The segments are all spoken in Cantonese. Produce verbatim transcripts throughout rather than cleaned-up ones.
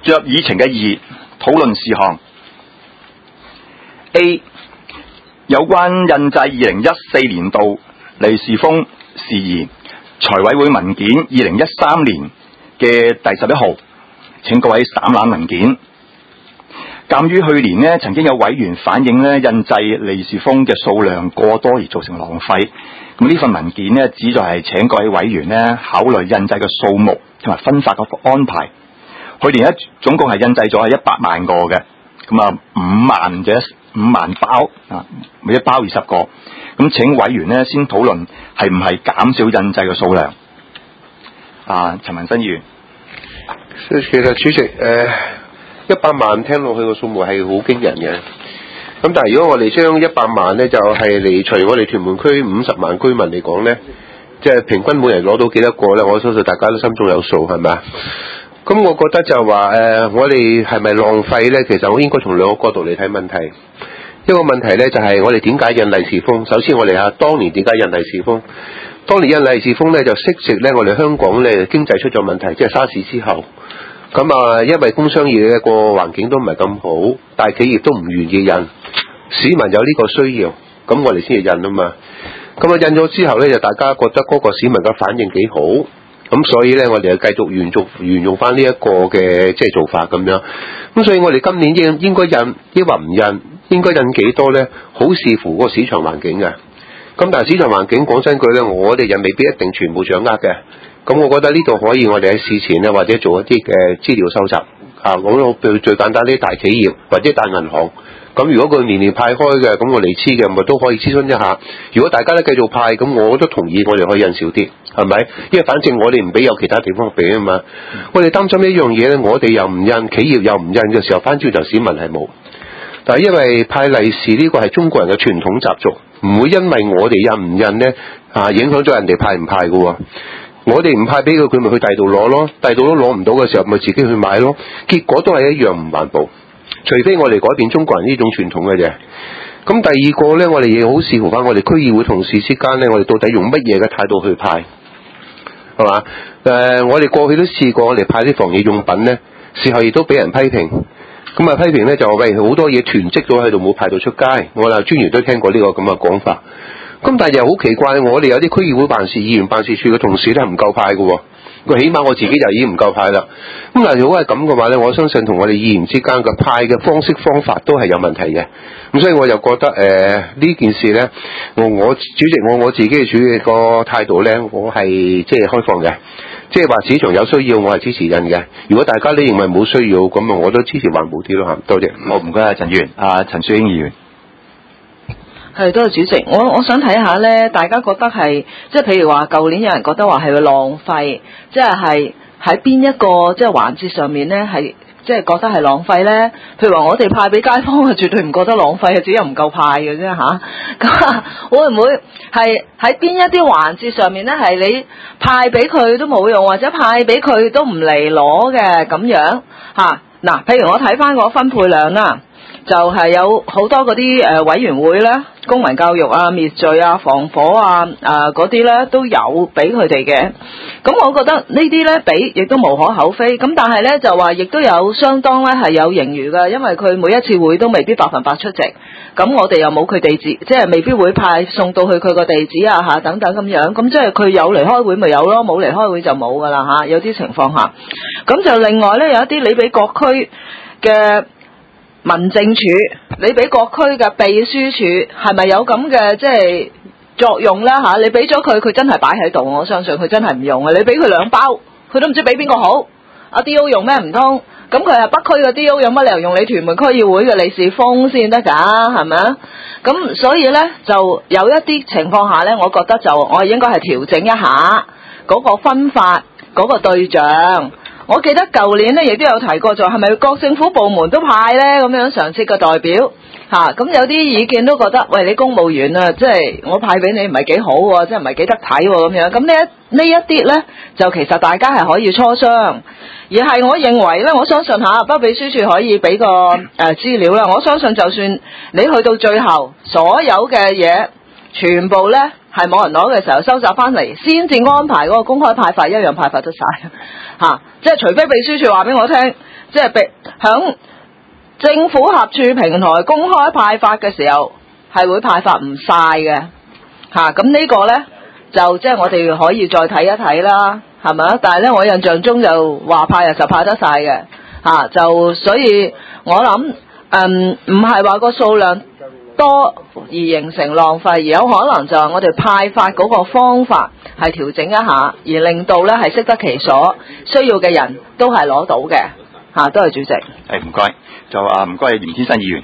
進入議程嘅二討論事項 A 有關印製二零一四年度利是封事宜財委會文件二零一三年嘅第十一號，請各位省覽文件。鑒於去年呢曾經有委員反映呢印製利是封嘅數量過多而造成浪費，咁呢份文件呢旨在係請各位委員呢考慮印製嘅數目同埋分發嘅安排。去年呢總共係印製咗係一百萬個嘅，咁啊五萬嘅五萬包啊，每一包二十個。咁請委員呢先討論係唔係減少印製嘅數量。啊，陳文新議員。 其實主席誒。一百萬聽落去個數目係好驚人嘅，咁但係如果我哋將一百萬呢，就係離除我哋屯門區五十萬居民嚟講呢，即係平均每人攞到幾多個呢？我相信大家都心中有數，係咪啊？咁我覺得就話誒，我哋係咪浪費呢？其實我應該從兩個角度嚟睇問題。一個問題呢，就係我哋點解印利是封？首先我哋下當年點解印利是封？當年印利是封呢，就適值呢，我哋香港呢經濟出咗問題，即係沙士之後。咁啊，因為工商業嘅個環境都唔係咁好，大企業都唔願意印，市民有呢個需要，咁我哋先至印啊嘛。咁啊印咗之後呢，就大家覺得嗰個市民嘅反應幾好，咁所以呢，我哋就繼續沿續沿用翻呢一個嘅即係做法咁樣。咁所以我哋今年應應該印，抑或唔印，應該印幾多呢？好視乎嗰個市場環境嘅。咁但係市場環境講真句呢，我哋又未必一定全部掌握嘅。咁我覺得呢度可以我哋喺事前呢，或者做一啲嘅資料收集啊，講到最最簡單啲大企業或者大銀行，咁如果佢年年派開嘅，咁我哋知嘅咪都可以諮詢一下。如果大家都繼續派，咁我都同意我哋可以印少啲，係咪？因為反正我哋唔俾有其他地方俾啊嘛。我哋擔心一樣嘢呢，我哋又唔印，企業又唔印嘅時候，翻轉頭市民係冇。但係因為派利是呢個係中國人嘅傳統習俗，唔會因為我哋印唔印呢，啊影響咗人哋派唔派嘅喎。我哋唔派俾佢，佢咪去第度攞咯，第度都攞唔到嘅時候，咪自己去買咯。結果都係一樣唔環保，除非我哋改變中國人呢種傳統嘅啫。咁第二個呢，我哋亦好視乎翻我哋區議會同事之間呢，我哋到底用乜嘢嘅態度去派，係嘛？誒、呃，我哋過去都試過，我哋派啲防疫用品呢，事後亦都俾人批評。咁啊批評呢，就話喂，好多嘢囤積咗喺度，冇派到出街。我哋專員都聽過呢個咁嘅講法。咁但係又好奇怪，我哋有啲區議會辦事、議員辦事處嘅同事咧係唔夠派嘅喎。佢起碼我自己就已經唔夠派啦。咁但係如果係咁嘅話咧，我相信同我哋議員之間嘅派嘅方式方法都係有問題嘅。咁所以我就覺得誒呢、呃、件事咧，我我主席我我自己嘅主嘅個態度咧，我係即係開放嘅，即係話市場有需要，我係支持印嘅。如果大家都認為冇需要，咁啊我都支持環保啲咯嚇。多謝。 好，唔該啊，陳議員。啊，陳淑英議員。 係，多謝主席。我我想睇下咧，大家覺得係即係譬如話，舊年有人覺得話係會浪費，即係係喺邊一個即係環節上面咧，係即係覺得係浪費咧？譬如話，我哋派俾街坊啊，絕對唔覺得浪費，只有唔夠派嘅啫嚇。咁啊，會唔會係喺邊一啲環節上面咧，係你派俾佢都冇用，或者派俾佢都唔嚟攞嘅咁樣嚇？嗱、啊，譬如我睇翻個分配量啦。就係有好多嗰啲誒委員會咧，公民教育啊、滅罪啊、防火啊、啊嗰啲咧都有俾佢哋嘅。咁我覺得呢啲咧俾亦都無可厚非。咁但係咧就話亦都有相當咧係有盈餘嘅，因為佢每一次會都未必百分百出席。咁我哋又冇佢地址，即係未必會派送到去佢個地址啊嚇等等咁樣。咁即係佢有嚟開會咪有咯，冇嚟開會就冇噶啦嚇。有啲情況下，咁就另外咧有一啲你俾各區嘅民政處，你俾各區嘅秘書處係咪有咁嘅即係作用咧嚇？你俾咗佢，佢真係擺喺度，我相信佢真係唔用嘅。你俾佢兩包，佢都唔知俾邊個好。阿 D O 用咩唔通？咁佢係北區嘅 D O 有乜理由用你屯門區議會嘅利是封先得㗎？係咪啊？咁所以咧就有一啲情況下咧，我覺得就我應該係調整一下嗰個分發嗰個對象。我記得舊年咧亦都有提過，就係咪各政府部門都派咧咁樣常設嘅代表嚇？咁、啊、有啲意見都覺得，喂，你公務員啊，即係我派俾你唔係幾好喎，即係唔係幾得睇喎咁樣。咁呢一呢一啲咧，就其實大家係可以磋商，而係我認為咧，我相信嚇，北秘書處可以俾個誒、呃、資料啦。我相信就算你去到最後，所有嘅嘢全部咧係冇人攞嘅時候，收集翻嚟先至安排嗰個公開派發，一樣派發得晒。嚇、啊！即係除非秘書處話俾我聽，即即係俾響政府合署平台公開派發嘅時候，係會派發唔晒嘅嚇。咁、啊、呢個呢，就即係我哋可以再睇一睇啦，係咪啊？但係呢，我印象中就話派就派得晒嘅嚇，就所以我諗嗯唔係話個數量多而形成浪費，而有可能就係我哋派發嗰個方法係調整一下，而令到呢係適得其所，需要嘅人都係攞到嘅嚇。多謝主席。 係唔該，就啊唔該嚴天生議員。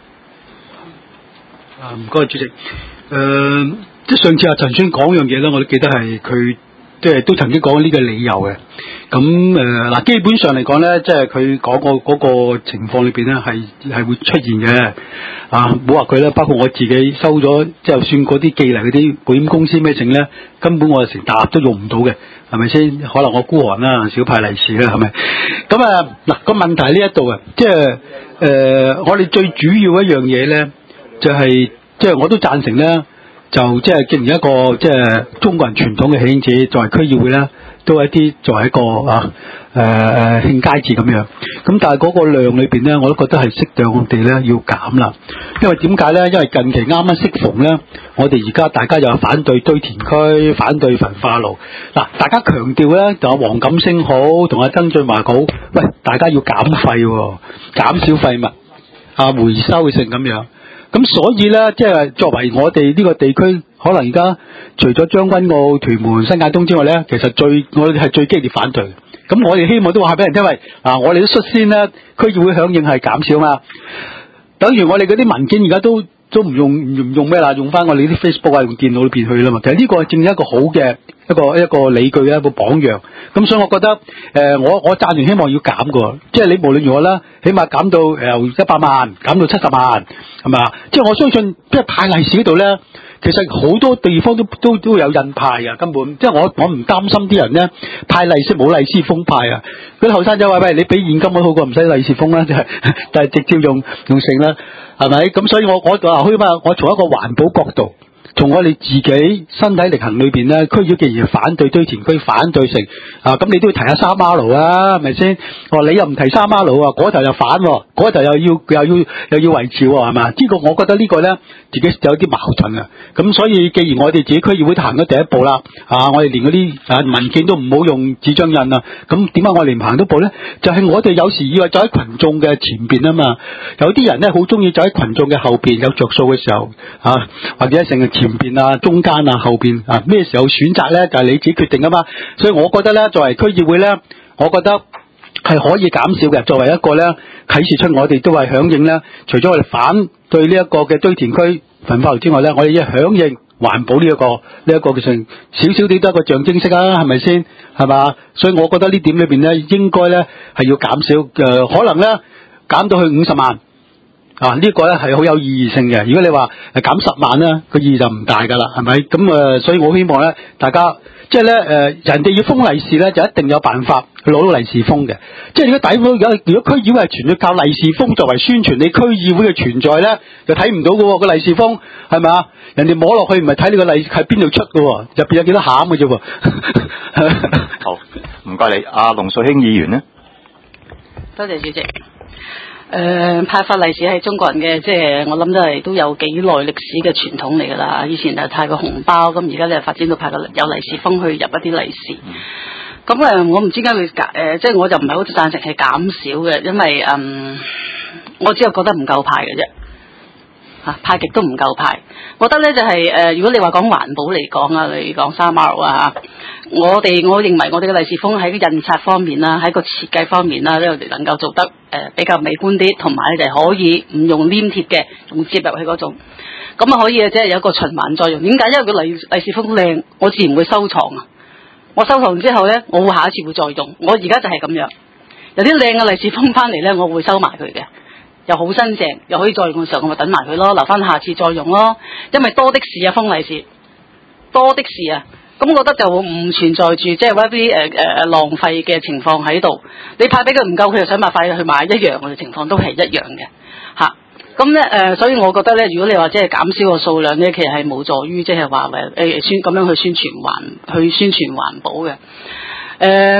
啊唔該主席。誒、呃，即係上次阿陳宣講樣嘢咧，我都記得係佢即係都曾經講呢個理由嘅。咁誒嗱，基本上嚟講咧，即係佢講過嗰個情況裏邊咧，係係會出現嘅。啊，唔好話佢啦，包括我自己收咗，即係算嗰啲寄嚟嗰啲保險公司咩剩咧，根本我成沓都用唔到嘅，係咪先？可能我孤寒啦，少派利是啦，係咪？咁啊嗱，個問題喺呢一度啊，即係誒、呃，我哋最主要一樣嘢咧，就係即係我都贊成咧，就即係既然一個即係中國人傳統嘅喜慶節，作為區議會咧，都係一啲作為一個啊誒誒慶佳節咁樣。咁但係嗰個量裏邊咧，我都覺得係適當我哋咧要減啦。因為點解咧？因為近期啱啱適逢咧，我哋而家大家又反對堆填區，反對焚化爐。嗱，大家強調咧，就阿黃錦星好，同阿曾俊華好，喂，大家要減廢喎，減少廢物啊，回收性咁樣。咁所以咧，即係作為我哋呢個地區，可能而家除咗將軍澳、屯門、新界東之外咧，其實最我哋係最激烈反對。咁我哋希望都話俾人聽，因為啊，我哋都率先咧，區議會響應係減少嘛。等於我哋嗰啲文件而家都都唔用唔用咩啦，用翻我哋啲 Facebook 啊，用電腦裏邊去啦嘛。其實呢個正係一個好嘅一個一個理據啊，一個榜樣。咁所以我覺得誒、呃，我我暫時希望要減嘅，即係你無論如何啦，起碼減到由一百萬減到七十萬，係嘛？即係我相信，即係派利是嗰度咧。其實好多地方都都都有印派啊，根本即係我我唔擔心啲人咧派利是冇利是封派啊。嗰啲後生仔話喂，你俾現金都好過唔使利是封啦，就係但係直接用用剩啦，係咪？咁所以我我話開嘛，我從一個環保角度，從我哋自己身體力行裏邊咧，區議既然反對堆填區，反對成啊，咁你都要提下三馬路啊，係咪先？哦，你又唔提三馬路啊，嗰頭又反，嗰頭又要又要又要維持喎，係嘛？呢個我覺得呢個咧自己有啲矛盾啊。咁所以既然我哋自己區議會行咗第一步啦，啊，我哋連嗰啲啊文件都唔好用紙張印啊，咁點解我哋唔行多步咧？就係、是、我哋有時以為走喺群眾嘅前邊啊嘛，有啲人咧好中意走喺群眾嘅後邊，有着數嘅時候啊，或者成日前邊啊、中間啊、後邊啊，咩時候選擇咧就係、是、你自己決定啊嘛。所以我覺得咧，作為區議會咧，我覺得係可以減少嘅。作為一個咧啟示出我哋都係響應咧，除咗我哋反對呢一個嘅堆填區焚化爐之外咧，我哋要響應環保呢、這、一個呢一、這個嘅性少少啲都係一個象徵式啊，係咪先？係嘛？所以我覺得呢點裏邊咧，應該咧係要減少誒、呃，可能咧減到去五十萬啊！這個、呢個咧係好有意義性嘅。如果你話誒減十萬咧，個意義就唔大噶啦，係咪？咁誒、呃，所以我希望咧，大家即係咧誒，人哋要封利是咧，就一定有辦法去攞到利是封嘅。即係如果底如果如果區議會係全要靠利是封作為宣傳你區議會嘅存在咧，就睇唔到嘅喎，個利是封係咪啊？人哋摸落去唔係睇你個利係邊度出嘅喎，入邊有幾多餡嘅啫喎。 好，唔該你，阿龍瑞卿議員咧。 多謝主席。誒、呃、派發利是係中國人嘅，即係我諗都係都有幾耐歷史嘅傳統嚟㗎啦。以前就派個紅包，咁而家咧發展到派個有利是封去入一啲利是。咁誒、嗯，我唔知點解會減誒，即係我就唔係好贊成係減少嘅，因為嗯，我只係覺得唔夠派嘅啫。嚇派極都唔夠派，我覺得咧就係、是、誒、呃，如果你話講環保嚟講啊，你講三 R 啊，我哋我認為我哋嘅利是封喺印刷方面啦，喺個設計方面啦，呢度能夠做得誒、呃、比較美觀啲，同埋咧就可以唔用黏貼嘅，用接入去嗰種，咁啊可以即係有一個循環作用。點解？因為個利利是封靚，我自然會收藏啊。我收藏之後咧，我會下一次會再用。我而家就係咁樣，有啲靚嘅利是封翻嚟咧，我會收埋佢嘅。又好新淨，又可以再用嘅時候，我咪等埋佢咯，留翻下次再用咯。因為多的是啊，封利是多的是啊，咁我覺得就唔存在住即係話啲誒誒浪費嘅情況喺度。你派俾佢唔夠，佢又想買快去買一樣嘅情況都係一樣嘅嚇。咁咧誒，所以我覺得咧，如果你話即係減少個數量咧，其實係冇助於即係話誒誒宣咁樣去宣傳環去宣傳環保嘅。誒、呃，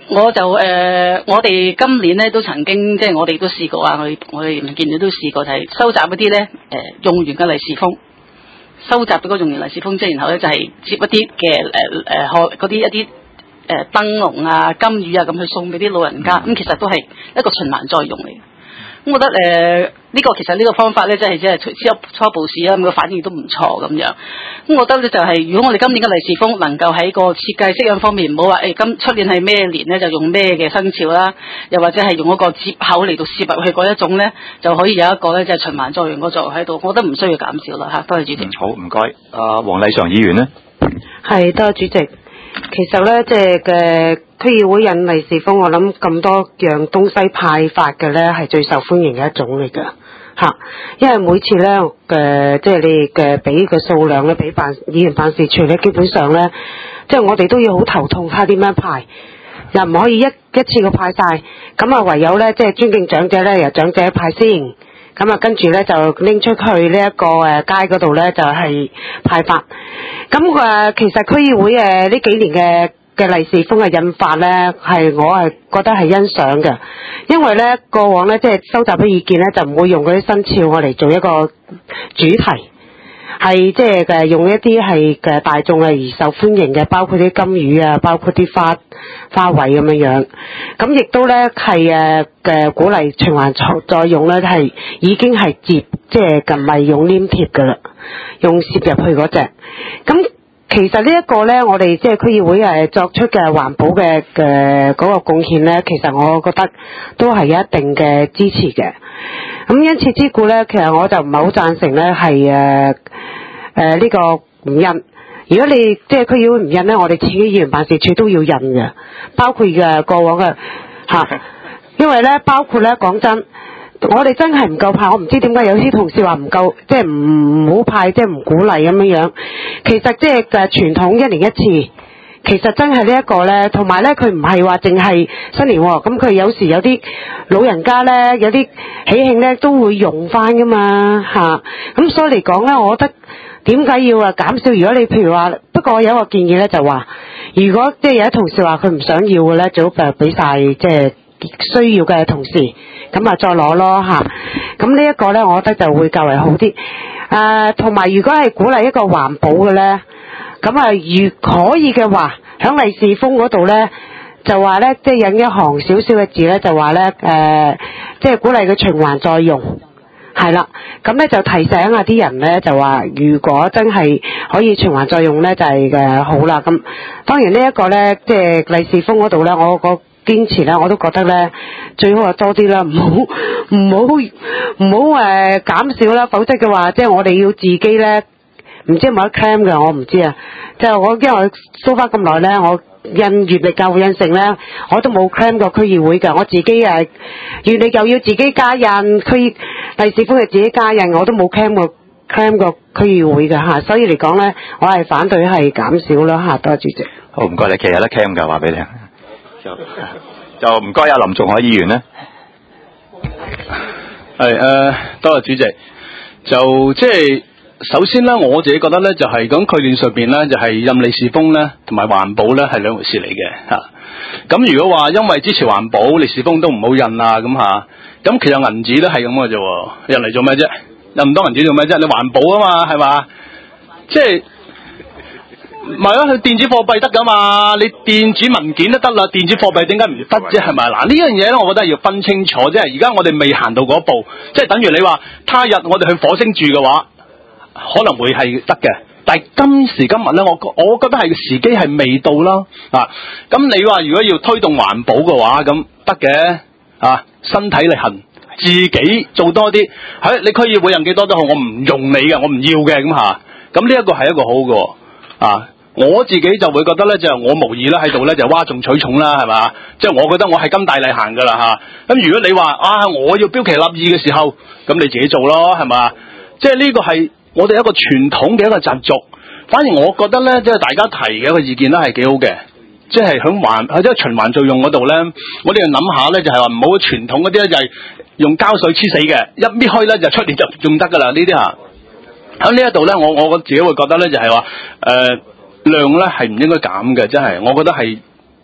我就誒、呃，我哋今年咧都曾經，即係我哋都試過啊！我哋我哋唔見到都試過，就係收集嗰啲咧誒用完嘅利是封，收集嗰個用完利是封，即係然後咧就係接一啲嘅誒誒嗰啲一啲誒燈籠啊、金魚啊咁去送俾啲老人家，咁、嗯、其實都係一個循環再用嚟嘅。咁我覺得誒呢、呃這個其實呢個方法咧，即係即係初初步試啊，咁個反應都唔錯咁樣。咁我覺得咧就係、是，如果我哋今年嘅利是封能夠喺個設計式樣方面，唔好話誒今出年係咩年咧，就用咩嘅生肖啦，又或者係用一個接口嚟到攝入去嗰一種咧，就可以有一個咧即係循環作用嗰作用喺度。我覺得唔需要減少啦嚇。多謝主席。 好，唔該。阿黃麗嫦議員呢？ 係，多謝主席。其實咧，即係嘅區議會印利是封，我諗咁多樣東西派發嘅咧，係最受歡迎嘅一種嚟㗎嚇。因為每次咧嘅即係你嘅俾嘅數量咧，俾辦議員辦事處咧，基本上咧，即係我哋都要好頭痛，睇下點樣派，又唔可以一一次過派晒。咁啊唯有咧即係尊敬長者咧，由長者派先。咁啊，跟住咧就拎出去呢一個誒街嗰度咧，就係派發。咁誒，其實區議會誒呢幾年嘅嘅利是封嘅印法咧，係我係覺得係欣賞嘅，因為咧過往咧即係收集啲意見咧，就唔會用嗰啲生肖我嚟做一個主題。係即係嘅用一啲係嘅大眾係而受歡迎嘅，包括啲金魚啊，包括啲花花卉咁樣樣。咁亦都咧係誒嘅鼓勵循環再用咧，係已經係接即係唔係用黏貼噶啦，用攝入去嗰隻。咁其實呢一個咧，我哋即係區議會誒作出嘅環保嘅嘅嗰個貢獻咧，其實我覺得都係有一定嘅支持嘅。咁因此之故咧，其實我就唔係好贊成咧，係誒誒呢個唔印。如果你即係區議會唔印咧，我哋自己議員辦事處都要印嘅，包括嘅過往嘅嚇。因為咧，包括咧講真，我哋真係唔夠派，我唔知點解有啲同事話唔夠，即係唔唔好派，即係唔鼓勵咁樣樣。其實即係嘅傳統一年一次。其實真係呢一個呢，同埋呢，佢唔係話淨係新年喎，咁佢有時有啲老人家呢，有啲喜慶呢都會用翻噶嘛嚇，咁所以嚟講呢，我覺得點解要啊減少？如果你譬如話，不過我有一個建議呢，就話，如果即係有啲同事話佢唔想要嘅呢，最好就俾晒即係需要嘅同事，咁啊再攞咯嚇。咁呢一個呢，我覺得就會較為好啲。誒，同埋如果係鼓勵一個環保嘅呢。咁啊，如可以嘅話，響利是封嗰度咧，就話咧，即係印一行少少嘅字咧，就話咧，誒、呃，即係鼓勵佢循環再用，係啦。咁咧就提醒下啲人咧，就話如果真係可以循環再用咧，就係、是、誒好啦。咁當然呢一個咧，即係利是封嗰度咧，我個堅持咧，我都覺得咧，最好係多啲啦，唔好唔好唔好誒減少啦，否則嘅話，即係我哋要自己咧。唔知有冇得 claim 嘅，我唔知啊。即係我因為收翻咁耐咧，我印月曆教會印成咧，我都冇 claim 過區議會㗎。我自己誒月曆又要自己加印，區利是封又自己加印，我都冇 claim 過 claim 過區議會㗎嚇。所以嚟講咧，我係反對係減少啦嚇。多謝主席。 好，唔該你，其實有得 claim 㗎，話俾你聽。就就唔該阿林仲海議員咧。 係誒、呃，多謝主席。就即係。首先咧，我自己覺得咧，就係咁概念上邊咧，就係印利是封咧，同埋環保咧係兩回事嚟嘅嚇。咁如果話因為支持環保，利是封都唔好印啊咁嚇，咁其實銀紙都係咁嘅啫，印嚟做咩啫？印唔多銀紙做咩啫？你環保啊嘛，係嘛？即係唔係啊？佢電子貨幣得噶嘛？你電子文件都得啦，電子貨幣點解唔得啫？係咪？嗱呢樣嘢咧，我覺得要分清楚，即係而家我哋未行到嗰步，即係等於你話他日我哋去火星住嘅話。可能會係得嘅，但係今時今日咧，我我覺得係時機係未到啦啊！咁你話如果要推動環保嘅話，咁得嘅啊，身體力行，自己做多啲。喺你區議會印幾多都好，我唔用你嘅，我唔要嘅咁嚇。咁呢一個係一個好嘅啊！我自己就會覺得咧，就係、我無意咧喺度咧就嘩眾取寵啦，係嘛？即、就、係、係、我覺得我係金大利行㗎啦嚇。咁、啊、如果你話啊，我要標奇立異嘅時候，咁你自己做咯，係嘛？即係呢個係。我哋一個傳統嘅一個習俗，反而我覺得咧，即係大家提嘅一個意見咧係幾好嘅，即係響環喺即係循環再用嗰度咧，我哋要諗下咧，就係話唔好傳統嗰啲咧就係用膠水黐死嘅，一搣開咧就出年就用得噶啦呢啲嚇。喺呢一度咧，我我自己會覺得咧就係話誒量咧係唔應該減嘅，真係我覺得係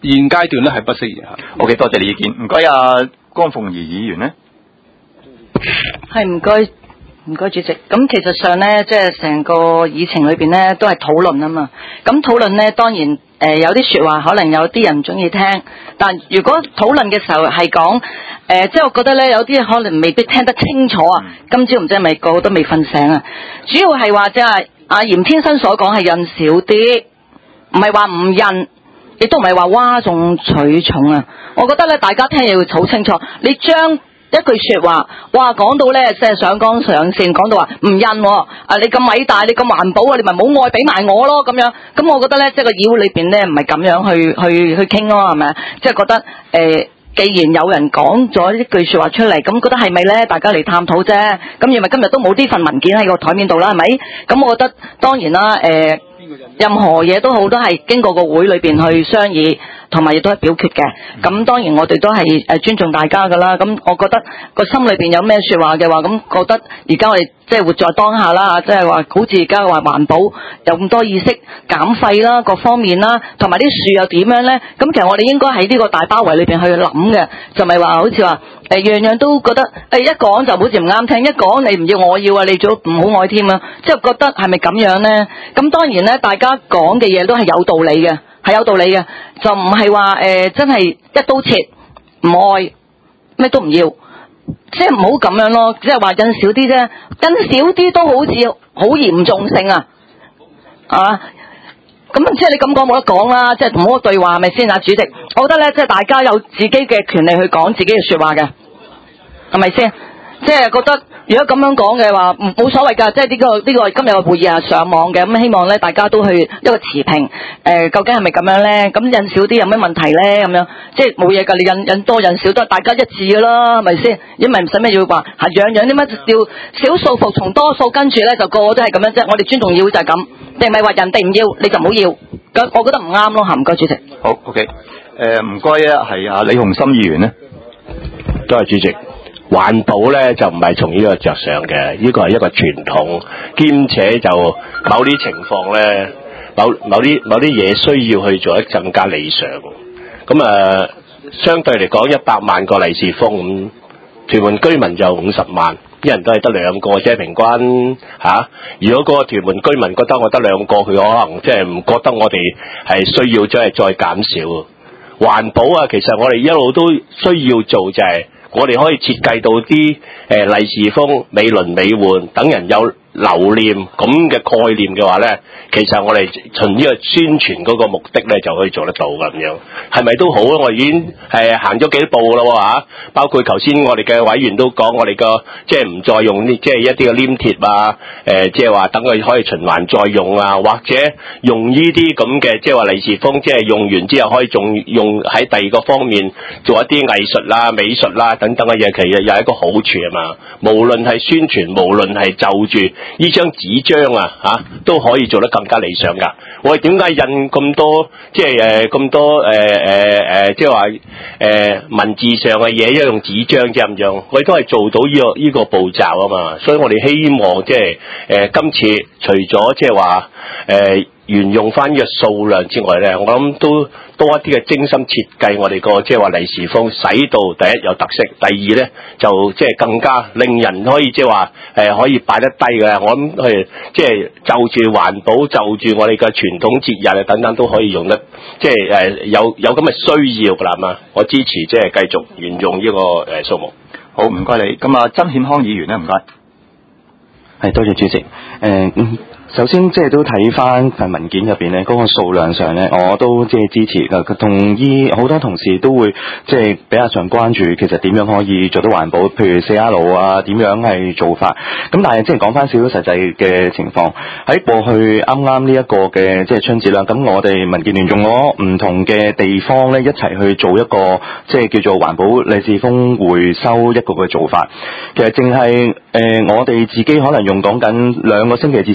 現階段咧係不適宜嚇。 OK， 多謝你意見，唔該啊，江鳳儀議員咧。 係唔該。唔該，主席。咁其實上咧，即係成個議程裏邊咧，都係討論啊嘛。咁討論咧，當然誒、呃、有啲説話可能有啲人唔中意聽，但如果討論嘅時候係講誒，即係我覺得咧，有啲可能未必聽得清楚啊。今朝唔知係咪個個都未瞓醒啊？主要係話即係阿嚴天生所講係印少啲，唔係話唔印，亦都唔係話嘩眾取寵啊。我覺得咧，大家聽嘢要好清楚，你將一句說話，哇講到咧即係上綱上線，講到話唔印喎，啊你咁偉大，你咁環保啊，你咪冇愛俾埋我咯咁樣。咁我覺得咧，即係個議會裏邊咧，唔係咁樣去去去傾咯，係咪啊？即係覺得誒、呃，既然有人講咗呢句說話出嚟，咁覺得係咪咧？大家嚟探討啫。咁因為今日都冇呢份文件喺個台面度啦，係咪？咁我覺得當然啦，誒、呃，任何嘢都好，都係經過個會裏邊去商議。同埋亦都係表決嘅，咁當然我哋都係誒尊重大家噶啦。咁我覺得個心裏邊有咩説話嘅話，咁覺得而家我哋即係活在當下啦，即係話好似而家話環保有咁多意識減廢啦，各方面啦，同埋啲樹又點樣咧？咁其實我哋應該喺呢個大包圍裏邊去諗嘅，就咪話好似話誒樣樣都覺得誒、欸、一講就好似唔啱聽，一講你唔要我要啊，你做唔好愛添啊，即係覺得係咪咁樣咧？咁當然咧，大家講嘅嘢都係有道理嘅。係有道理嘅，就唔係話誒真係一刀切，唔愛咩都唔要，即係唔好咁樣咯。即係話印少啲啫，印少啲都好似好嚴重性啊，啊！咁即係你咁講冇得講啦，即係同我對話係咪先啊，主席？我覺得咧，即係大家有自己嘅權利去講自己嘅說話嘅，係咪先？即係覺得如果咁樣講嘅話，冇所謂㗎。即係呢個呢個今日嘅會議係上網嘅，咁希望咧大家都去一個持平。誒、呃，究竟係咪咁樣咧？咁印少啲有咩問題咧？咁樣即係冇嘢㗎。你印印多印少都係大家一致㗎啦，係咪先？因為唔使咩要話係樣樣啲乜要少數服從多數，跟住咧就個個都係咁樣啫。我哋尊重議會就係咁，定係話人哋唔要你就唔好要？咁我覺得唔啱咯嚇。唔該主席。 好 OK，誒唔該啊，係啊李鴻森議員咧。 多謝主席。環保咧就唔係從呢個着想嘅，呢個係一個傳統，兼且就某啲情況咧，某某啲某啲嘢需要去做得更加理想。咁啊，相對嚟講，一百萬個利是封咁，屯門居民就五十萬，一人都係得兩個啫，平均嚇、啊。如果嗰個屯門居民覺得我得兩個，佢可能即係唔覺得我哋係需要即係再減少環保啊。其實我哋一路都需要做就係、是。我哋可以設計到啲誒利是封美輪美奐，等人有留念咁嘅概念嘅話咧，其實我哋從呢個宣傳嗰個目的咧就可以做得到咁樣，係咪都好啊？我已經係行咗幾步啦嚇，包括頭先我哋嘅委員都講，我哋個即係唔再用呢，即係一啲嘅黏貼啊，誒即係話等佢可以循環再用啊，或者用呢啲咁嘅即係話利是封，即係用完之後可以仲用喺第二個方面做一啲藝術啦、美術啦等等嘅嘢，其實又係一個好處啊嘛。無論係宣傳，無論係就住呢張紙張啊，嚇、啊、都可以做得更加理想㗎。我哋點解印咁多即係誒咁多誒誒誒，即係話誒文字上嘅嘢，一用紙張啫咁樣，我哋都係做到呢、呢個依、呢個步驟啊嘛。所以我哋希望即係誒今次除咗即係話誒沿用翻呢個數量之外咧，我諗都多一啲嘅精心設計我哋個即係話利是封，使到第一有特色，第二咧就即係更加令人可以即係話誒可以擺得低嘅。我諗係即係就住環保，就住我哋嘅傳統節日啊等等都可以用得，即係誒有有咁嘅需要㗎啦嘛。我支持即係繼續沿用呢個誒數目。 好，唔該你。咁啊，曾憲康議員咧，唔該。 係，多謝主席。誒、呃嗯首先即係都睇翻份文件入邊咧，嗰個數量上咧，我都即係支持嘅。同意好多同事都會即係比較上關注，其實點樣可以做到環保，譬如四 R 路啊，點樣係做法。咁但係即係講翻少少實際嘅情況，喺過去啱啱呢一個嘅即係春節啦，咁我哋民建聯用咗唔同嘅地方咧，一齊去做一個即係叫做環保利是封回收一個嘅做法。其實淨係誒我哋自己可能用講緊兩個星期至三個星期。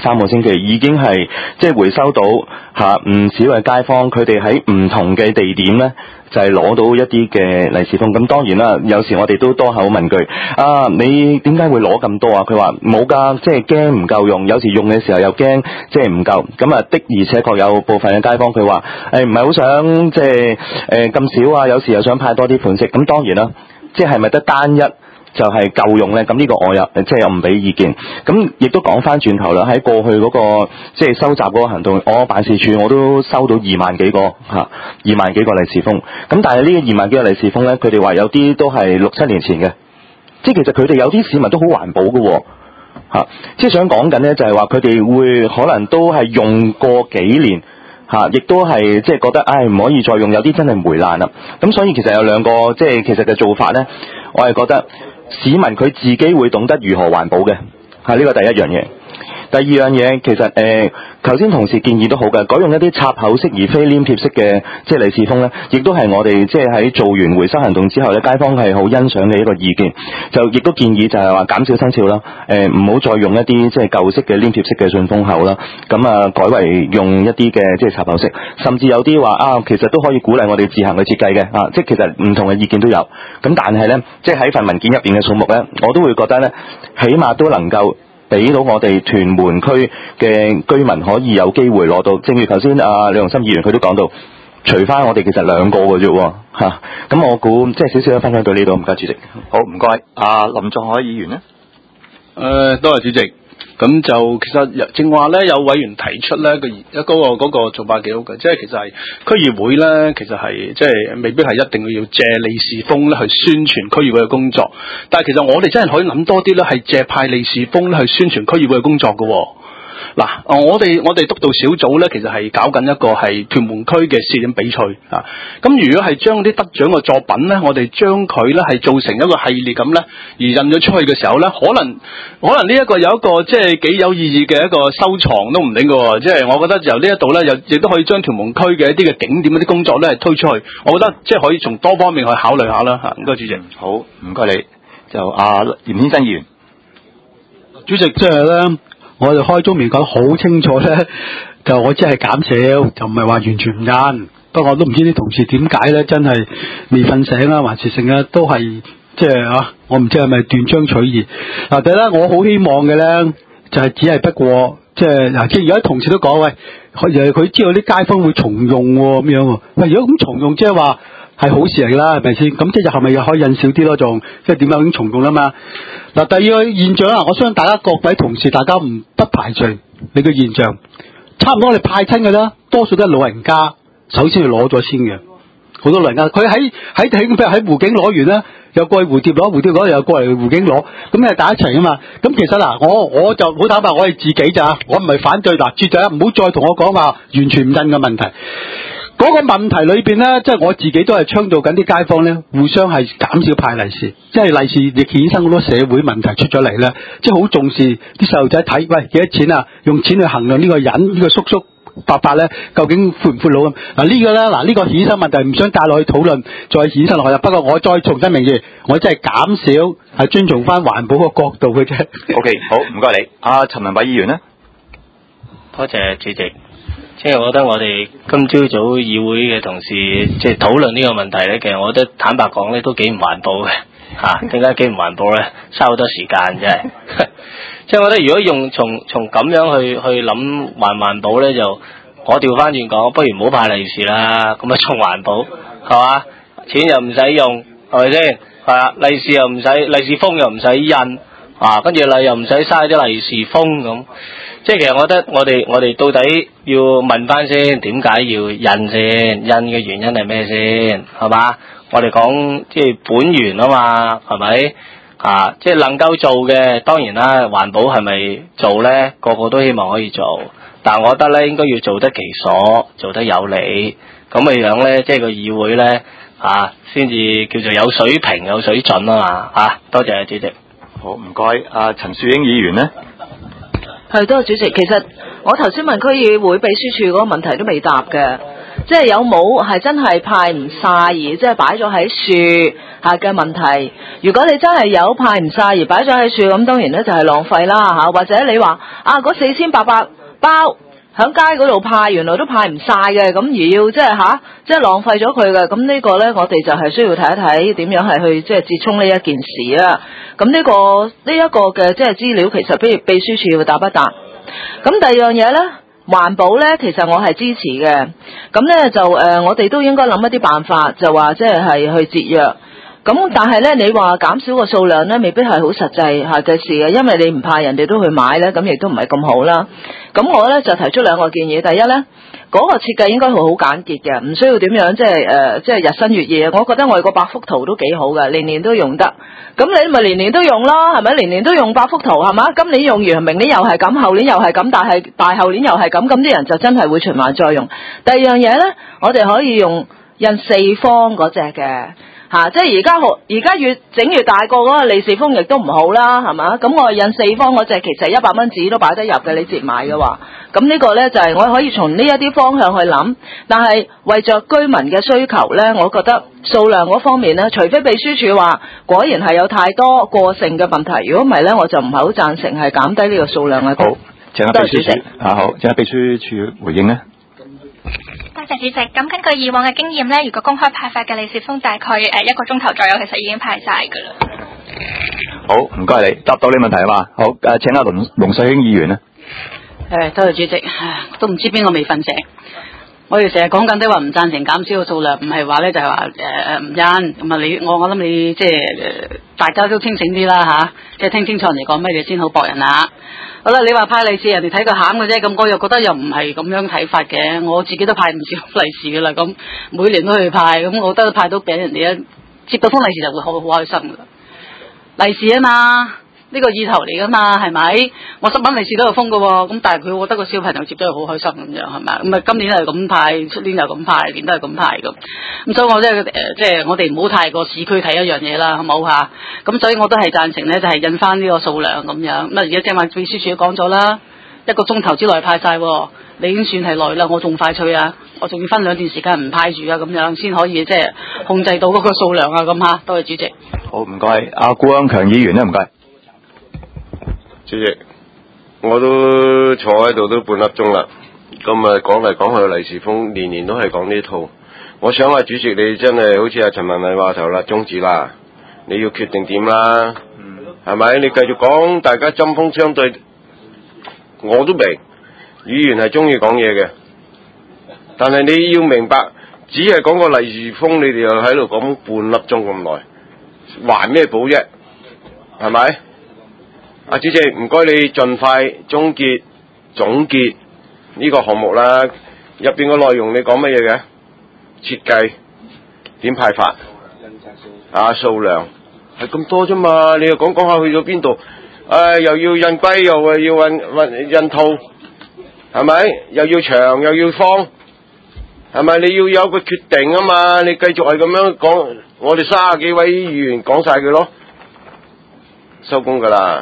期已經係即係回收到嚇唔少嘅街坊，佢哋喺唔同嘅地點咧。就係攞到一啲嘅利是封，咁當然啦，有時我哋都多口問句啊，你點解會攞咁多啊？佢話冇㗎，即係驚唔夠用，有時用嘅時候又驚即係唔夠，咁啊的而且確有部分嘅街坊佢話誒唔係好想即係誒咁少啊，有時又想派多啲款式，咁當然啦，即係咪得單一？就係夠用咧，咁呢個我又即係我唔俾意見。咁亦都講翻轉頭啦，喺過去嗰個即係收集嗰個行動，我辦事處我都收到二萬幾個嚇，二萬幾個利是封。咁但係呢個二萬幾個利是封咧，佢哋話有啲都係六七年前嘅，即係其實佢哋有啲市民都好環保嘅喎嚇。即係想講緊咧，就係話佢哋會可能都係用過幾年嚇，亦都係即係覺得唉唔可以再用，有啲真係霉爛啦。咁所以其實有兩個即係其實嘅做法咧，我係覺得。市民佢自己會懂得如何環保嘅，係呢個第一樣嘢。第二樣嘢其實誒，頭、呃、先同事建議都好嘅，改用一啲插口式而非黏貼式嘅即係利是封咧，亦都係我哋即係喺做完回收行動之後咧，街坊係好欣賞嘅一個意見。就亦都建議就係話減少生肖啦，誒唔好再用一啲即係舊式嘅黏貼式嘅信封口啦，咁啊改為用一啲嘅即係插口式，甚至有啲話啊，其實都可以鼓勵我哋自行去設計嘅啊，即係其實唔同嘅意見都有。咁但係咧，即係喺份文件入邊嘅數目咧，我都會覺得咧，起碼都能夠。俾到我哋屯門區嘅居民可以有機會攞到，正如頭先啊李鴻心議員佢都講到，除翻我哋其實兩個嘅啫喎嚇，咁我估即係少少嘅分享到呢度，唔該主席。 好唔該，阿林壯海議員咧。 誒、呃，多謝主席。咁就其實正話咧，有委員提出咧個一嗰個嗰個做法幾好嘅，即係其實係區議會咧，其實係即係未必係一定要借利是封咧去宣傳區議會嘅工作，但係其實我哋真係可以諗多啲咧，係借派利是封咧去宣傳區議會嘅工作嘅喎。嗱，我哋我哋督導小組咧，其實係搞緊一個係屯門區嘅試點比賽啊。咁如果係將啲得獎嘅作品咧，我哋將佢咧係做成一個系列咁咧，而印咗出去嘅時候咧，可能可能呢一個有一個即係幾有意義嘅一個收藏都唔定嘅喎。即係我覺得由呢一度咧，又亦都可以將屯門區嘅一啲嘅景點嗰啲工作咧係推出去。我覺得即係可以從多方面去考慮下啦嚇。唔該主席。 好，唔該你。就阿嚴先生議員， 主席即係咧。我哋開宗明講好清楚咧，就我只係減少，就唔係話完全唔印。不過我都唔知啲同事點解咧，真係未瞓醒啦，還是成日都係即係啊，我唔知係咪斷章取義。嗱，第一咧，我好希望嘅咧，就係、是、只係不過即係嗱，即係而家同事都講喂，佢佢知道啲街坊會重用咁樣喎。喂，如果咁重用，即係話。係好事嚟啦，係咪先？咁即係係咪又可以印少啲咯？仲即係點樣已經重用啦嘛？嗱，第二個現象啊，我相信大家各位同事，大家唔不排除你個現象，差唔多我哋派親嘅啦，多數都係老人家首先要攞咗先嘅，好多老人家佢喺喺喺譬如喺湖景攞完啦，又過去蝴蝶攞，蝴蝶攞又過嚟湖景攞，咁係大家一齊啊嘛。咁其實嗱，我我就好坦白，我係自己咋，我唔係反對嗱，絕對唔好再同我講話完全唔印嘅問題。嗰個問題裏邊咧，即係我自己都係倡導緊啲街坊咧，互相係減少派利是，即係利是亦衍生好多社會問題出咗嚟咧，即係好重視啲細路仔睇，喂幾多錢啊？用錢去衡量呢個人呢、呢個叔叔伯伯咧，究竟闊唔闊佬咁？嗱、呢個、呢個咧，嗱、呢、呢個衍生問題唔想帶落去討論，再衍生落去。不過我再重新明義，我真係減少係尊重翻環保個角度嘅啫。 O K， 好唔該你，阿、啊、陳文偉議員咧， 多謝主席。即係我覺得我哋今朝早議會嘅同事即係討論呢個問題咧，其實我覺得坦白講咧都幾唔環保嘅嚇。點解幾唔環保咧？嘥好多時間真係。即係我覺得如果用從從咁樣去去諗環唔環保咧，就我調翻轉講，不如唔好派利是啦。咁啊仲環保係嘛？錢又唔使用係咪先？係啊，利是又唔使，利是封又唔使印啊，跟住利又唔使嘥啲利是封咁。即係其實我覺得我哋我哋到底要問翻先，點解要印先？印嘅原因係咩先？係嘛？我哋講即係本源啊嘛，係咪？啊，即係能夠做嘅，當然啦，環保係咪做咧？個個都希望可以做，但係我覺得咧，應該要做得其所，做得有理，咁嘅樣咧，即係個議會咧啊，先至叫做有水平、有水準啊嘛。啊，多謝主席。 好，唔該，阿陳樹英議員咧。 係，多謝主席。其實我頭先問區議會秘書處嗰個問題都未答嘅，即係有冇係真係派唔晒而即係擺咗喺樹下嘅問題。如果你真係有派唔晒而擺咗喺樹，咁當然咧就係浪費啦嚇。或者你話啊嗰四千八百包喺街嗰度派，原來都派唔晒嘅，咁而要即係吓，即係浪費咗佢嘅。咁呢個呢，我哋就係需要睇一睇點樣係去即係折衷呢一件事啦。咁呢、呢個呢一、呢個嘅即係資料，其實不如秘書處要答不答？咁第二樣嘢呢，環保呢，其實我係支持嘅。咁呢，就誒、呃，我哋都應該諗一啲辦法，就話即係係去節約。咁但係咧，你話減少個數量咧，未必係好實際下嘅事嘅，因為你唔怕人哋都去買咧，咁亦都唔係咁好啦。咁我咧就提出兩個建議，第一咧，嗰、那個設計應該會好簡潔嘅，唔需要點樣即係誒，即係日新月異。我覺得我哋個八幅圖都幾好嘅，年年都用得。咁你咪年年都用咯，係咪？年年都用八幅圖係嘛？今年用完，明年又係咁，後年又係咁，但係大後年又係咁，咁啲人就真係會循環再用。第二樣嘢咧，我哋可以用印四方嗰隻嘅。吓、啊，即係而家好，而家越整越大個嗰個利是封亦都唔好啦，係嘛？咁我印四方嗰隻其實一百蚊紙都擺得入嘅，你折買嘅話，咁呢個呢，就係、是、我可以從呢一啲方向去諗，但係為着居民嘅需求呢，我覺得數量嗰方面呢，除非秘書處話果然係有太多過剩嘅問題，如果唔係呢，我就唔係好贊成係減低呢個數量嘅。 好，請阿秘書處啊，好，請阿秘書處回應呢。 多謝主席。咁根據以往嘅經驗咧，如果公開派發嘅利是封大概誒一個鐘頭左右，其實已經派晒噶啦。 好，唔該你答到你問題係嘛？好，誒，請阿龍龍世興議員咧。 誒，多謝主席，都唔知邊個未瞓醒。我哋成日講緊都話唔贊成減少個數量，唔係話咧就係話誒唔因咁啊！你我我諗你即係大家都清醒啲啦吓，即係聽清楚人哋講咩嘢先好駁人啊！好啦，你話派利是人哋睇個餡嘅啫，咁我又覺得又唔係咁樣睇法嘅。我自己都派唔少利是噶啦，咁每年都去派，咁我覺得派到俾人哋一接到封利是就會好好開心噶啦。利是啊嘛，呢個意頭嚟噶嘛，係咪？我十蚊利是都有封噶，咁但係佢覺得個小朋友接咗係好開心咁樣，係咪？咁啊今年係咁派，出年又咁派，年都係咁派咁。咁所以我即係誒，即係我哋唔好太過市區睇一樣嘢啦，好唔好吓？咁所以我都係贊成咧，就係印翻呢個數量咁樣。咁啊而家正話秘書處都講咗啦，一個鐘頭之內派晒，你已經算係耐啦，我仲快脆啊！我仲要分兩段時間唔派住啊，咁樣先可以即係控制到嗰個數量啊，咁吓。多謝主席。 好，唔該，阿顧安強議員咧，唔該。 主席，我都坐喺度都半粒鐘啦，咁啊講嚟講去利是封，年年都係講呢套。我想話主席你真係好似阿陳文麗話頭啦，終止啦，你要決定點啦，係咪？你繼續講，大家針鋒相對，我都明，議員係中意講嘢嘅，但係你要明白，只係講個利是封，你哋又喺度講半粒鐘咁耐，還咩補啫？係咪？阿主席，唔該你盡快終結總結呢個項目啦。入邊個內容你講乜嘢嘅？設計點派發啊？數量係咁多啫嘛？你又講講下去咗邊度？唉，又要印龜，又係要印印印套，係咪？又要長又要方，係咪？你要有個決定啊嘛？你繼續係咁樣講，我哋三十幾位議員講晒佢咯，收工噶啦。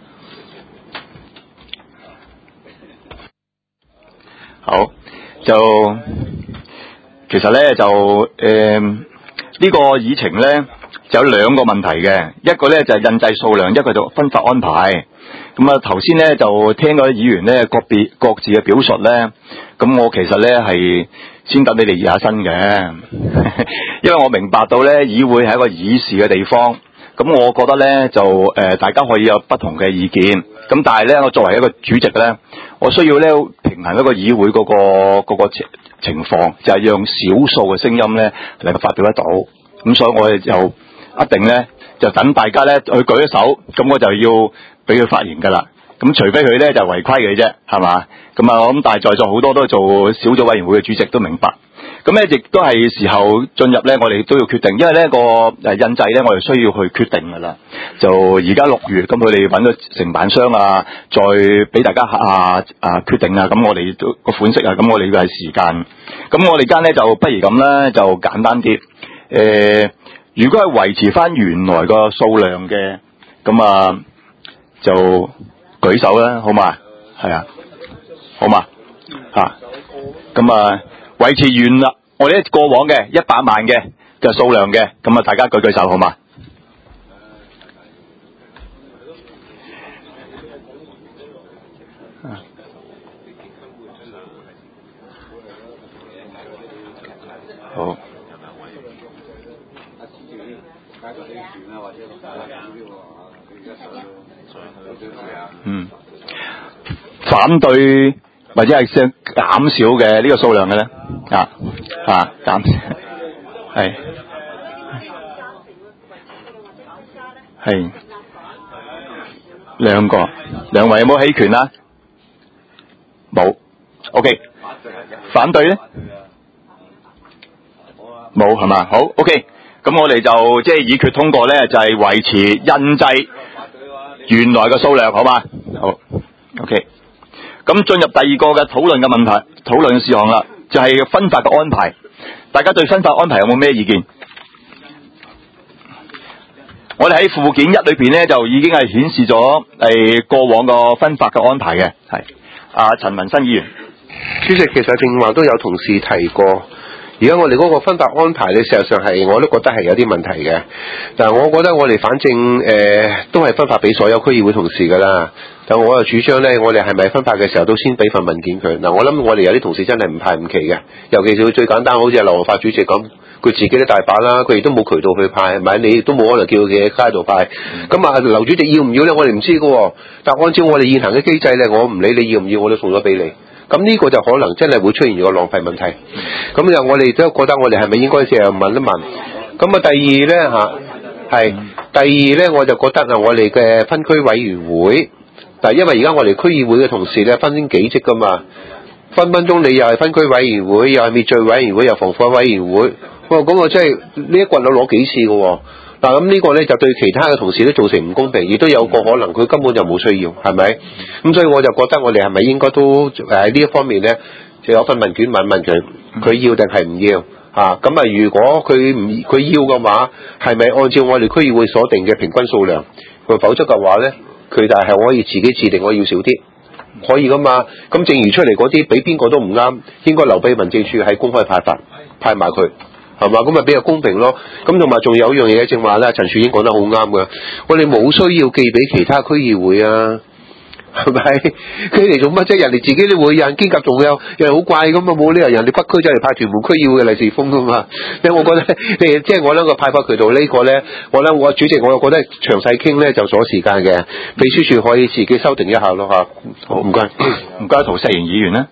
好，就其實咧就誒呢、呃這個議程咧就有兩個問題嘅，一個咧就係、是、印製數量，一個就分發安排。咁啊頭先咧就聽嗰啲議員咧個別各自嘅表述咧，咁我其實咧係先等你哋熱下身嘅，因為我明白到咧議會係一個議事嘅地方。咁我覺得咧就誒、呃、大家可以有不同嘅意見，咁但係咧我作為一個主席咧，我需要咧平衡一個議會嗰、那個嗰、那個情情況，就係、是、讓少數嘅聲音咧能夠發表得到。咁所以我哋就一定咧就等大家咧去舉一手，咁我就要俾佢發言噶啦。咁除非佢咧就違規嘅啫，係嘛？咁啊我諗但係在座好多都做小組委員會嘅主席都明白。咁咧亦都係時候進入咧，我哋都要決定，因為呢個誒印製咧，我哋需要去決定噶啦。就而家六月，咁佢哋揾咗承辦商啊，再俾大家啊啊決定啊，咁我哋都個款式啊，咁我哋要係時間。咁我哋間咧就不如咁啦，就簡單啲。誒、呃，如果係維持翻原來個數量嘅，咁啊就舉手啦，好嘛？係啊，好嘛？嚇，咁啊。維持原啦，我哋過往嘅一百萬嘅嘅數量嘅，咁啊大家舉舉手好嘛？ 好。 嗯，反對或者係想減少嘅呢個數量嘅咧，啊啊減係係兩個，兩位有冇棄權啊？冇 ，OK， 反對咧？冇係嘛？好 ，OK， 咁我哋就即係議決通過咧，就係、是、維持印製原來嘅數量，好嘛？好 ，OK。咁進入第二個嘅討論嘅問題，討論嘅事項啦，就係、是、分發嘅安排。大家對分發安排有冇咩意見？我哋喺附件一裏邊咧，就已經係顯示咗誒過往個分發嘅安排嘅，係阿陳文新議員。 主席，其實正話都有同事提過。而家我哋嗰個分發安排咧，事實上係我都覺得係有啲問題嘅。但係我覺得我哋反正誒、呃、都係分發俾所有區議會同事㗎啦。但我又主張咧，我哋係咪分發嘅時候都先俾份文件佢？嗱，我諗我哋有啲同事真係唔派唔期嘅，尤其是佢最簡單，好似劉皇發主席咁，佢自己都大把啦，佢亦都冇渠道去派，係咪？你亦都冇可能叫佢喺街度派。咁啊、嗯，劉主席要唔要咧？我哋唔知㗎喎。但按照我哋現行嘅機制咧，我唔理你要唔要，我都送咗俾你。咁呢個就可能真係會出現咗個浪費問題。咁就我哋都覺得我哋係咪應該即係問一問？咁啊，第二咧嚇係第二咧，我就覺得啊，我哋嘅分區委員會，但係因為而家我哋區議會嘅同事咧分幾職㗎嘛，分分鐘你又係分區委員會，又係滅罪委員會，又防火委員會，哇！咁我真係呢一棍我攞幾次㗎喎。嗱，咁呢個咧就對其他嘅同事都造成唔公平，亦都有個可能佢根本就冇需要，係咪？咁所以我就覺得我哋係咪應該都誒喺呢一方面咧，就有份問卷問問佢，佢要定係唔要啊？咁啊，如果佢唔佢要嘅話，係咪按照我哋區議會所定嘅平均數量？佢否則嘅話咧，佢就係可以自己自定我要少啲，可以噶嘛？咁正如出嚟嗰啲比邊個都唔啱，應該留俾民政處喺公開派發派埋佢。係嘛？咁咪比較公平咯。咁同埋仲有一樣嘢，正話咧，陳樹英講得好啱嘅。我哋冇需要寄俾其他區議會啊，係咪？佢嚟做乜啫？人哋自己都會有人兼夾，仲有又係好怪咁啊！冇理由人哋北區就嚟派屯門區議會嘅利是封噶嘛。因為我覺得誒，即係我諗個派發渠道呢個咧，我諗我主席我又覺得詳細傾咧就阻時間嘅，秘書處可以自己修訂一下咯嚇。好，唔該， 唔該，涂世賢議員咧。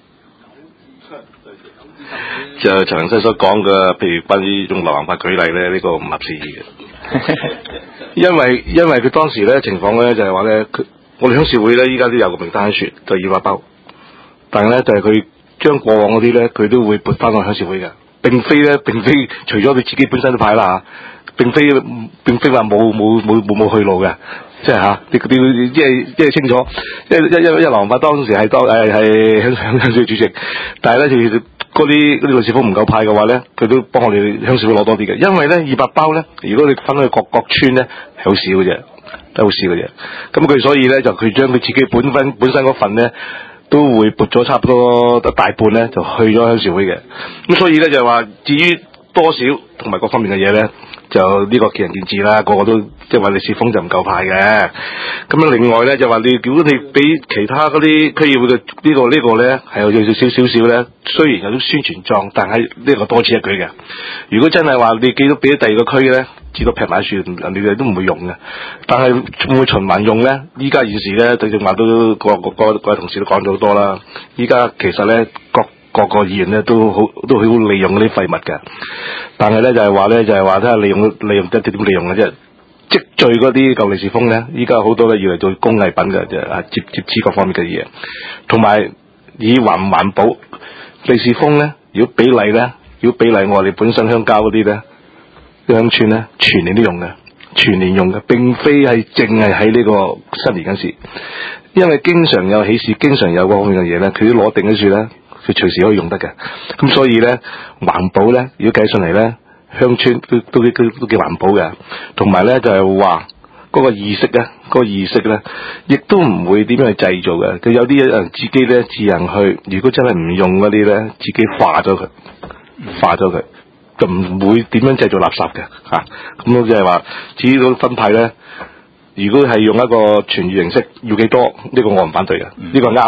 就陳文新所講嘅，譬如關於用流行法舉例咧，呢、這個唔合時宜嘅。因為因為佢當時咧情況咧就係話咧，佢我哋鄉事會咧依家都有個名單喺度，就二百包，但係咧就係佢將過往嗰啲咧，佢都會撥翻個鄉事會嘅。並非咧，並非除咗佢自己本身都派啦嚇，並非並非話冇冇冇冇冇去路嘅，即係嚇，你你即係即係清楚，因為因為因為流行法當時係當誒係鄉鄉鄉事會主席，但係咧就。嗰啲嗰啲利是封唔夠派嘅話咧，佢都幫我哋鄉事會攞多啲嘅，因為咧二百包咧，如果你分去各各村咧係好少嘅啫，都好少嘅啫。咁佢所以咧就佢將佢自己本分本身嗰份咧都會撥咗差唔多大半咧，就去咗鄉事會嘅。咁所以咧就係話，至於多少同埋各方面嘅嘢咧，就呢個見仁見智啦，個個都即係話利是封就唔夠派嘅。咁樣另外咧就話你如果你俾其他嗰啲區議會嘅、這個這個、呢個呢個咧係有少少少咧，雖然有啲宣傳狀，但係呢個多此一舉嘅。如果真係話你寄到俾第二個區咧，至多劈埋樹，人哋都唔會用嘅。但係會唔會循環用咧？依家現時咧，對正話都個個個各位同事都講咗好多啦。依家其實咧各個個議員咧都好都好利用嗰啲廢物嘅，但係咧就係話咧就係話睇下利用利用即點利用嘅啫。積聚嗰啲舊利是封咧，依家好多咧要嚟做工藝品嘅，就係接接紙各方面嘅嘢，同埋以環唔環保利是封咧，如果比例咧，如果比例我哋本身鄉郊嗰啲咧，鄉村咧全年都用嘅，全年用嘅，並非係淨係喺呢個新年嗰時，因為經常有喜事，經常有嗰方面嘅嘢咧，佢都攞定嗰處咧，佢隨時可以用得嘅。咁所以咧，環保咧，如果計上嚟咧，鄉村都都都都幾環保嘅。同埋咧就係話嗰個意識咧，嗰、嗰個意識咧，亦都唔會點樣去製造嘅。佢有啲人自己咧自行去，如果真係唔用嗰啲咧，自己化咗佢，化咗佢，就唔會點樣製造垃圾嘅嚇。咁即係話，至於嗰分派咧。如果係用一個傳閱形式，要幾多？呢、這個我唔反對嘅，呢、這個啱嘅。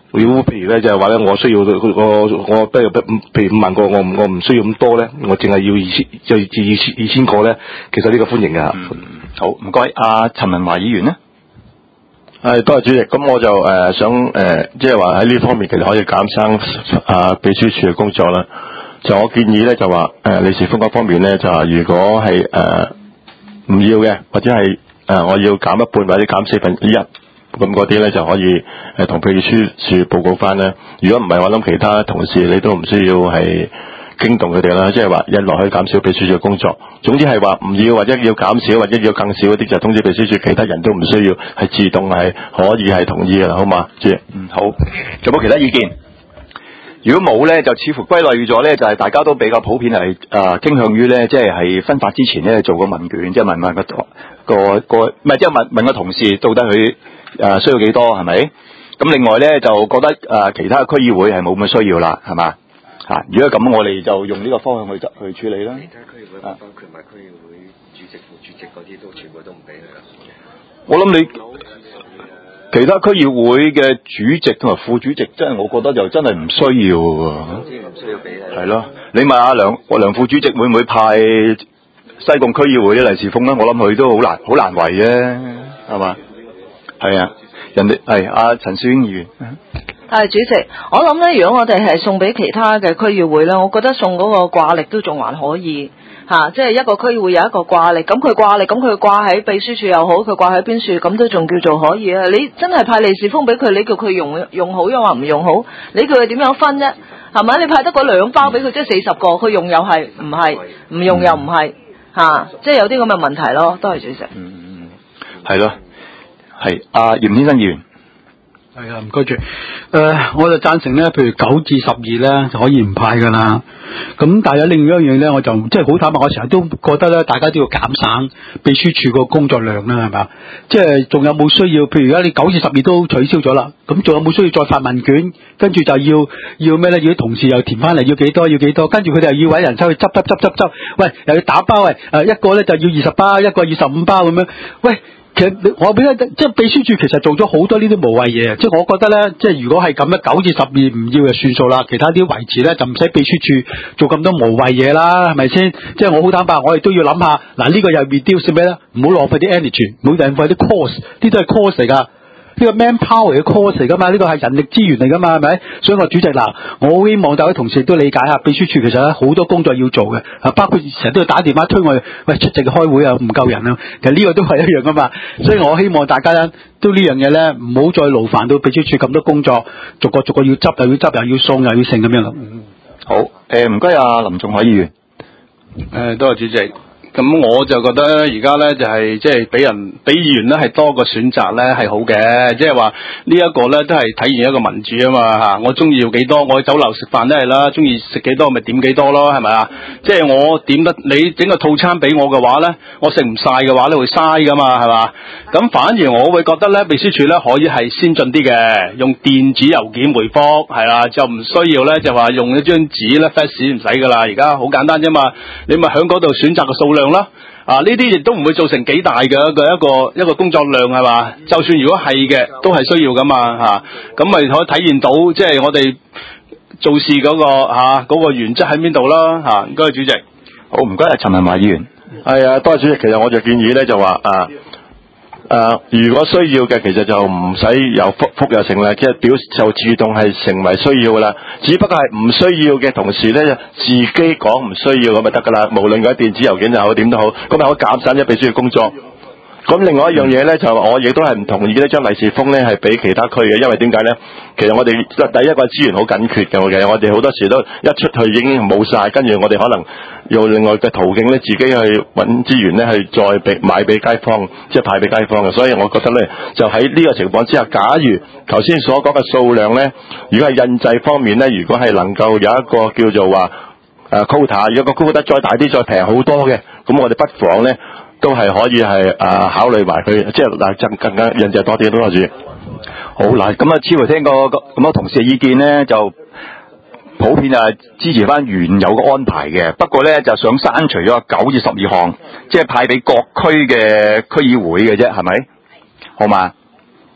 如果譬如咧就係話咧，我需要我我不如譬如五萬個，我唔我唔需要咁多咧，我淨係要二千就二千二千個咧，其實呢個歡迎嘅。 嗯，好，唔該，阿陳文華議員咧。 係，多謝主席。咁我就誒、呃、想誒，即係話喺呢方面其實可以減省啊秘書處嘅工作啦。就我建議咧，就話誒、呃、理事封嗰方面咧，就話如果係誒唔要嘅，或者係誒、呃、我要減一半或者減四分之一，咁嗰啲咧就可以誒同秘書處報告翻咧。如果唔係，我諗其他同事你都唔需要係驚動佢哋啦，即係話一來可以減少秘書處嘅工作。總之係話唔要或者要減少或者要更少嗰啲，就通知秘書處，其他人都唔需要，係自動係可以係同意嘅啦，好嘛？主席。 嗯，好。有冇其他意見？如果冇咧，就似乎歸類咗咧，就係、是、大家都比較普遍係誒傾向於咧，即係係分發之前咧做個問卷，即係問問個個個唔係即係問問個同事到底佢誒、呃、需要幾多係咪？咁另外咧就覺得誒、呃、其他區議會係冇咁嘅需要啦，係嘛？啊！如果咁，我哋就用呢個方向去去處理啦。 其他區議會包括埋區議會主席、副主席嗰啲都全部都唔俾佢啦。 我諗你其他區議會嘅主席同埋副主席，真係我覺得就真係唔需要喎。 唔需要俾係咯，你問下梁我梁副主席會唔會派西貢區議會啲利是封咧？我諗佢都好難好難為啫，係嘛？係啊，人哋係阿陳小英議員。 係主席，我諗咧，如果我哋係送俾其他嘅區議會咧，我覺得送嗰個掛歷都仲還可以嚇、啊，即係一個區議會有一個掛歷，咁佢掛歷，咁佢掛喺秘書處又好，佢掛喺邊處，咁都仲叫做可以啊！你真係派利是封俾佢，你叫佢用用好又話唔用好，你叫佢點樣分啫？係咪？你派得嗰兩包俾佢，即係四十個，佢用又係唔係，唔用又唔係嚇，即係有啲咁嘅問題咯。多謝主席。 嗯嗯，係咯，係阿嚴先生議員。 係啊，唔該住。誒、呃，我就贊成咧，譬如九至十二咧就可以唔派噶啦。咁但係有另外一樣嘢咧，我就即係好坦白，我成日都覺得咧，大家都要減省秘書處個工作量啦，係咪啊？即係仲有冇需要？譬如而家你九至十二都取消咗啦，咁仲有冇需要再發問卷？跟住就要要咩咧？要啲同事又填翻嚟，要幾多？要幾多？跟住佢哋又要揾人出去執執執執執。喂，又要打包喂，誒一個咧就要二十包，一個二十五包咁樣。喂。其實我俾咧，即係秘書處其實做咗好多呢啲無謂嘢，即係我覺得咧，即係如果係咁咧，九至十二唔要就算數啦，其他啲維持咧就唔使秘書處做咁多無謂嘢啦，係咪先？即係我好坦白，我哋都要諗下，嗱呢個又 reduce 咩咧？唔好浪費啲 energy，唔好浪費啲 cost，呢都係 cost 嚟㗎。呢個 manpower 嘅 course 嚟噶嘛，呢個係人力資源嚟噶嘛，係咪？所以我主席嗱，我希望大家同事都理解下，秘書處其實咧好多工作要做嘅，啊，包括成日都要打電話推我哋，喂出席開會啊，唔夠人啊，其實呢個都係一樣噶嘛。所以我希望大家咧都呢樣嘢咧，唔好再勞煩到秘書處咁多工作，逐個逐個要執又要執又要送又要剩咁樣啦。 好，誒唔該啊，林仲海議員。 誒，多謝主席。咁我就覺得而家咧就係即係俾人俾議員咧係多個選擇咧係好嘅，即係話呢一個咧都係體現一個民主啊嘛嚇！我中意要幾多，我去酒樓食飯都係啦，中意食幾多咪點幾多咯，係咪啊？即係我點得你整個套餐俾我嘅話咧，我食唔晒嘅話咧會嘥噶嘛，係嘛？咁反而我會覺得咧秘書處咧可以係先進啲嘅，用電子郵件回覆係啦，就唔需要咧就話用一張紙咧 fax 唔使噶啦，而家好簡單啫嘛，你咪喺嗰度選擇個數量啦，啊呢啲亦都唔會造成幾大嘅一個一個一個工作量係嘛？就算如果係嘅，都係需要噶嘛嚇，咁咪可以體現到即係我哋做事嗰個嚇嗰個原則喺邊度啦嚇。唔該主席。 好，唔該啊，陳文華議員。 係啊，多謝主席。其實我就建議咧就話啊。誒、呃，如果需要嘅，其實就唔使有覆覆又成啦，即係表就自動係成為需要噶啦。只不過係唔需要嘅同時咧，自己講唔需要咁就得噶啦。無論佢電子郵件又好，點都好，咁咪可以減省咗秘書嘅工作。咁另外一樣嘢咧，就我亦都係唔同意咧，將利是封咧係俾其他區嘅，因為點解咧？其實我哋第一個資源好緊缺嘅，我其實我哋好多時都一出去已經冇晒，跟住我哋可能用另外嘅途徑咧，自己去揾資源咧，去再俾買俾街坊，即係派俾街坊嘅。所以我覺得咧，就喺呢個情況之下，假如頭先所講嘅數量咧，如果係印製方面咧，如果係能夠有一個叫做話誒 quota，如果個 quota 再大啲、再平好多嘅，咁我哋不妨咧。都係可以係誒、呃、考慮埋佢，即係嗱，更更加印製多啲咯，主。 好嗱，咁啊，似乎聽過咁多同事嘅意見咧，就普遍啊支持翻原有嘅安排嘅。不過咧，就想刪除咗九至十二項，即係派俾各區嘅區議會嘅啫，係咪？好嘛？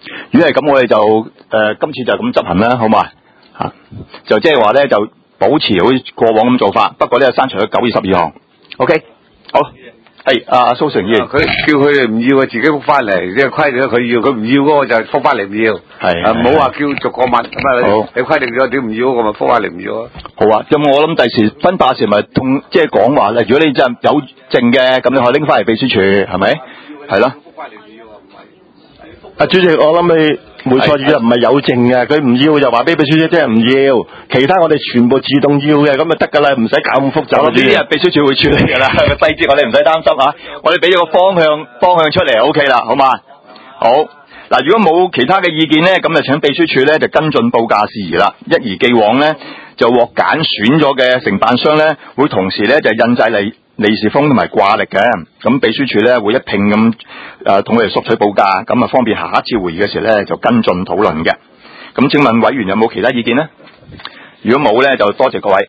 如果係咁，我哋就誒、呃、今次就咁執行啦，好嘛？嚇、啊，就即係話咧，就保持好似過往咁做法，不過咧刪除咗九月十二項。OK， 好。係阿蘇成議員， 佢叫佢哋唔要啊，自己復翻嚟，即係規定咗佢要，佢唔要嗰個就復翻嚟唔要。係，唔好話叫逐個問咁啊！你規定咗點唔要嗰個咪復翻嚟唔要啊？ 好啊，咁我諗第時分發時咪同即係講話咧，如果你真係有證嘅，咁你可以拎翻嚟秘書處，係咪？係咯。 啊，主席，我諗你梅賽主任唔係有證嘅，佢唔要就話俾秘書處即係唔要，其他我哋全部自動要嘅，咁就得噶啦，唔使搞咁複雜。 我諗呢啲係秘書處會處理噶啦，個細節我哋唔使擔心啊，我哋俾咗個方向方向出嚟 ，OK 啦，好嘛？好，嗱，如果冇其他嘅意見咧，咁就請秘書處咧就跟進報價事宜啦，一如既往咧就獲揀選咗嘅承辦商咧會同時咧就印製利利是封同埋掛曆嘅，咁秘書處咧會一併咁誒同佢哋索取報價，咁啊方便下一次會議嘅時候咧就跟進討論嘅。咁請問委員有冇其他意見呢？如果冇咧，就多謝各位。